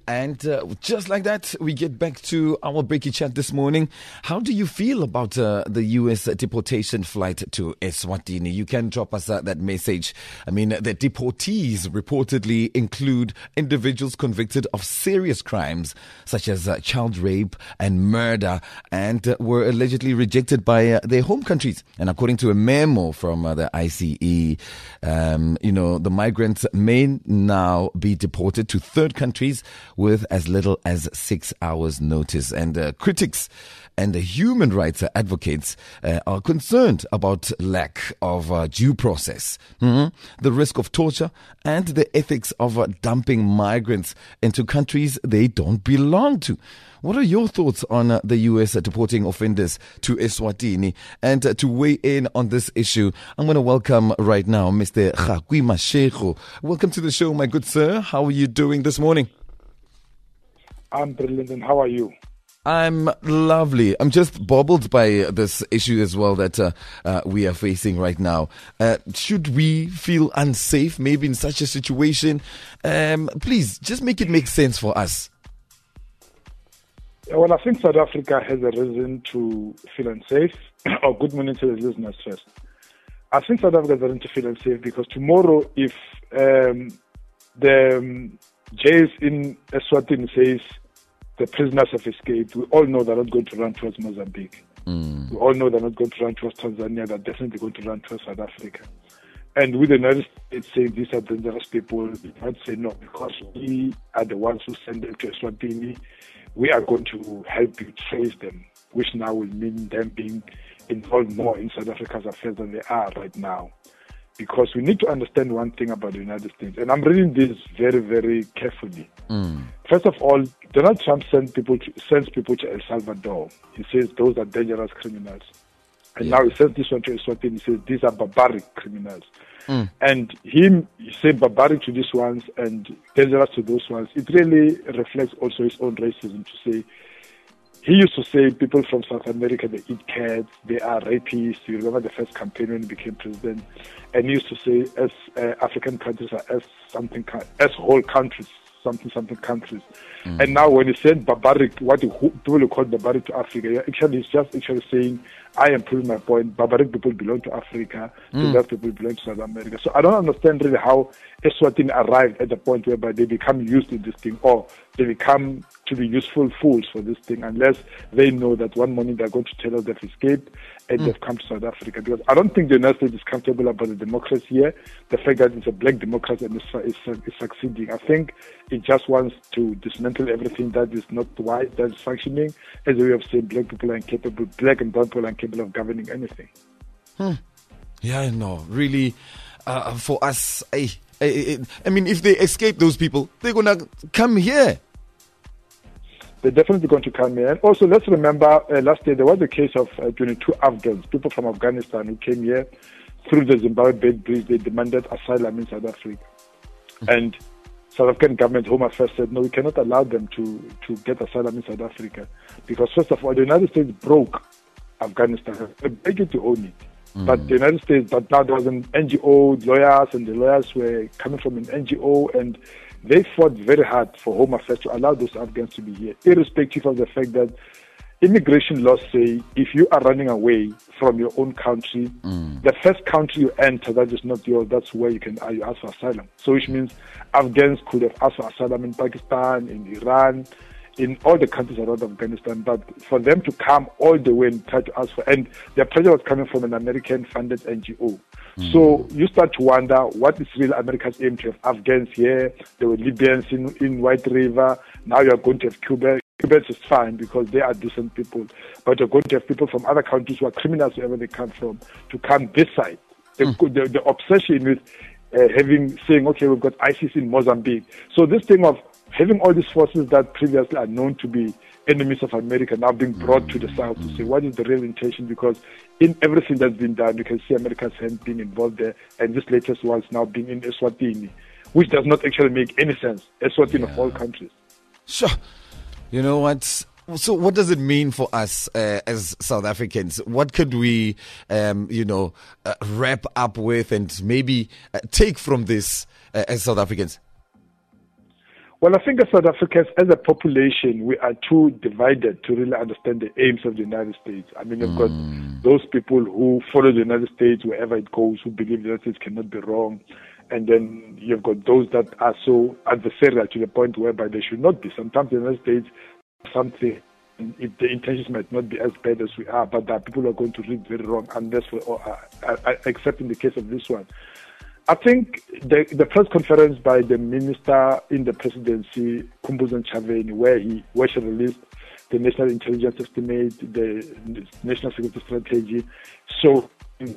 And just like that, we get back to our breaky chat this morning. How do you feel about the U.S. deportation flight to Eswatini? You can drop us that message. I mean, the deportees reportedly include individuals convicted of serious crimes such as child rape and murder, and were allegedly rejected by their home countries. And according to a memo from the ICE, the migrants may now be deported to third countries with as little as 6 hours notice. And critics and the human rights advocates are concerned about lack of due process, the risk of torture, and the ethics of dumping migrants into countries they don't belong to. What are your thoughts on the U.S. deporting offenders to Eswatini? And to weigh in on this issue, I'm going to welcome right now Mr. Gakwi Mashego. Welcome to the show, my good sir. How are you doing this morning? I'm brilliant, and how are you? I'm lovely. I'm just bobbled by this issue as well that we are facing right now. Should we feel unsafe maybe in such a situation? Please, just make it make sense for us. Well, I think South Africa has a reason to feel unsafe. Good morning to the listeners first. I think South Africa has a reason to feel unsafe because tomorrow, if the jails in Eswatini says the prisoners have escaped, we all know they're not going to run towards Mozambique. We all know they're not going to run towards Tanzania. They're definitely going to run towards South Africa. And with the United States saying these are dangerous people, we might say no, because we are the ones who send them to Eswatini. We are going to help you trace them, which now will mean them being involved more in South Africa's affairs than they are right now. Because we need to understand one thing about the United States, and I'm reading this very, very carefully. First of all, Donald Trump sends people to El Salvador. He says those are dangerous criminals. And now he sends this one to Eswatini. He says these are barbaric criminals. And he said barbaric to these ones and dangerous to those ones. It really reflects also his own racism to say, he used to say people from South America, they eat cats, they are rapists. You remember the first campaign when he became president. And he used to say as African countries are as whole countries, something countries. And now when he said barbaric, what people will call barbaric to Africa, he's just saying, I am proving my point, barbaric people belong to Africa, dangerous people belong to South America. So I don't understand really how Eswatini arrived at the point whereby they become used to this thing, or they become to be useful fools for this thing, unless they know that one morning they're going to tell us they've escaped and they've come to South Africa. Because I don't think the United States is comfortable about the democracy here, the fact that it's a black democracy and it's succeeding. I think it just wants to dismantle everything that is not white, that is functioning, as a way of saying black people are incapable, black and brown people are incapable of governing anything. Yeah, I know. Really, for us, I mean, if they escape those people, they're going to come here. They're definitely going to come here. And also, let's remember, last year there was a case of 22 Afghans, people from Afghanistan who came here through the Zimbabwe Bridge. They demanded asylum in South Africa. And South African government, Home Affairs, said, no, we cannot allow them to get asylum in South Africa. Because, first of all, the United States broke Afghanistan. They begged it to own it. But the United States, but now there was an NGO, lawyers, and the lawyers were coming from an NGO, and they fought very hard for Home Affairs to allow those Afghans to be here, irrespective of the fact that immigration laws say if you are running away from your own country, the first country you enter that is not yours, that's where you ask for asylum. So which means Afghans could have asked for asylum in Pakistan, in Iran, in all the countries around Afghanistan, but for them to come all the way and try to ask for, and their pressure was coming from an American-funded NGO. So you start to wonder, what is really America's aim to have Afghans here? There were Libyans in White River. Now you're going to have Cubans. Cubans is fine because they are decent people, but you're going to have people from other countries who are criminals wherever they come from to come this side. The obsession with saying, okay, we've got ISIS in Mozambique. So this thing of having all these forces that previously are known to be enemies of America now being brought to the south to say what is the real intention, because in everything that's been done, you can see America's hand being involved there, and this latest one is now being in Eswatini, which does not actually make any sense. Eswatini of all countries. Sure. You know what? So what does it mean for us as South Africans? What could we, wrap up with and maybe take from this as South Africans? Well, I think as South Africans, as a population, we are too divided to really understand the aims of the United States. I mean, you've got those people who follow the United States wherever it goes, who believe the United States cannot be wrong. And then you've got those that are so adversarial to the point whereby they should not be. Sometimes the United States, something, if the intentions might not be as bad as we are, but there are people who are going to read very wrong, unless except in the case of this one. I think the press conference by the minister in the presidency, Khumbudzo Ntshavheni, where she released the National Intelligence Estimate, the National Security Strategy, so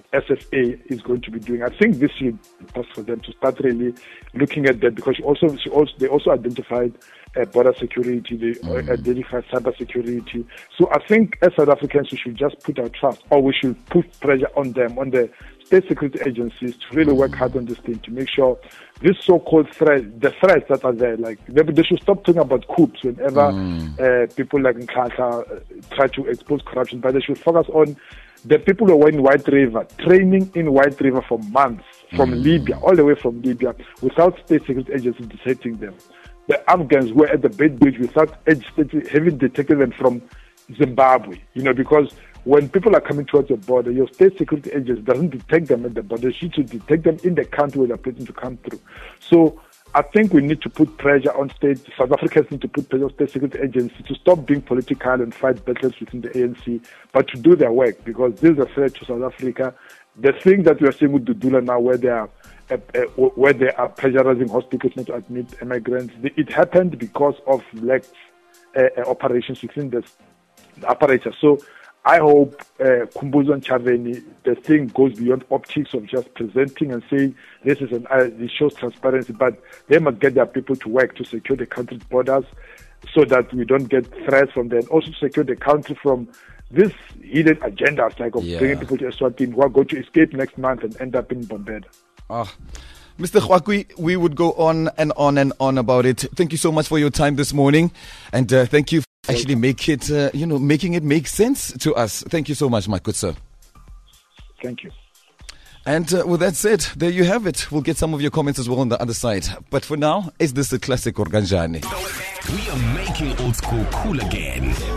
SSA is going to be doing. I think this should be possible for them to start really looking at that, because they also identified border security, they identified cyber security. So I think as South Africans, we should just put our trust, or we should put pressure on them, on the state security agencies, to really work hard on this thing, to make sure this so-called threat, the threats that are there, like they should stop talking about coups whenever people like Nkandla try to expose corruption, but they should focus on the people who were in White River, training in White River for months, from Libya, all the way from Libya, without state security agencies detecting them. The Afghans were at the Bridge without having detected them from Zimbabwe, because when people are coming towards the border, your state security agency doesn't detect them at the border. She should detect them in the country where they're planning to come through. So I think we need to put pressure on South Africans need to put pressure on state security agencies to stop being political and fight battles within the ANC, but to do their work, because this is a threat to South Africa. The thing that we are seeing with Dudula now, where they are pressurizing hospitals not to admit immigrants, it happened because of lax operations within the apparatus. So I hope Khumbudzo Ntshavheni, the thing goes beyond optics of just presenting and saying this is it shows transparency, but they must get their people to work to secure the country's borders so that we don't get threats from them, and also secure the country from this hidden agendas like of bringing people to Eswatini who are going to escape next month and end up in Bombeda. Mr. Kgwakwi, we would go on and on and on about it. Thank you so much for your time this morning, and thank you for actually making it make sense to us. Thank you so much, my good sir. Thank you. And with that said, there you have it. We'll get some of your comments as well on the other side. But for now, is this a classic Organjani? We are making old school cool again.